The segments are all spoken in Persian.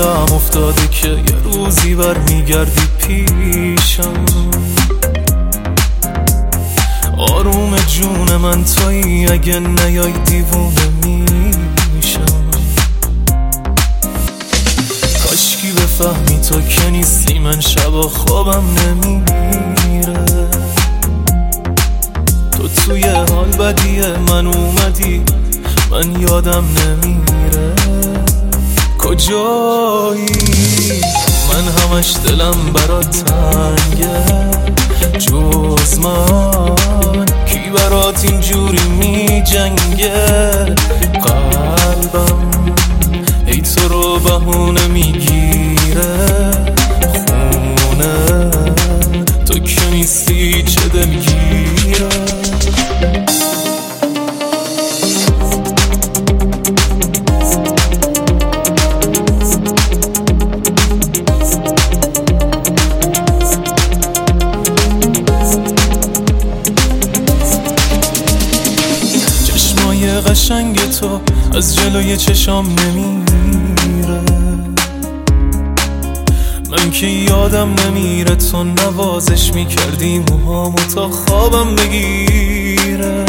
دلم افتاده که یه روزی برمیگردی پیشم. آروم جون من تویی، اگه نیای دیوونه میشم. کاشکی بفهمی تو که نیستی، من شبا خوابم نمیره. تو توی حال بدیه من اومدی، من یادم نمیره. کجایی؟ من همش دلم برات تنگه، جز من کی برات اینجوری می جنگه؟ قلبم ای تو رو بهونه میگیره. خونه تو که نیستی چه دلگیره. قشنگ تو از جلوی چشام نمیره. من که یادم نمیره تو نوازش میکردی موهامو تا خوابم بگیره.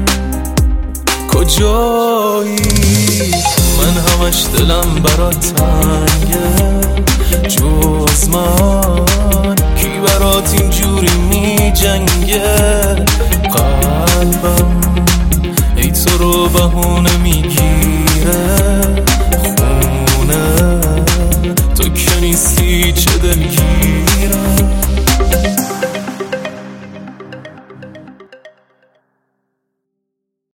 کجایی؟ من همش دلم برات تنگه، جز من کی برات اینجوری میجنگه؟ قلبم ای تو رو بهونه میگی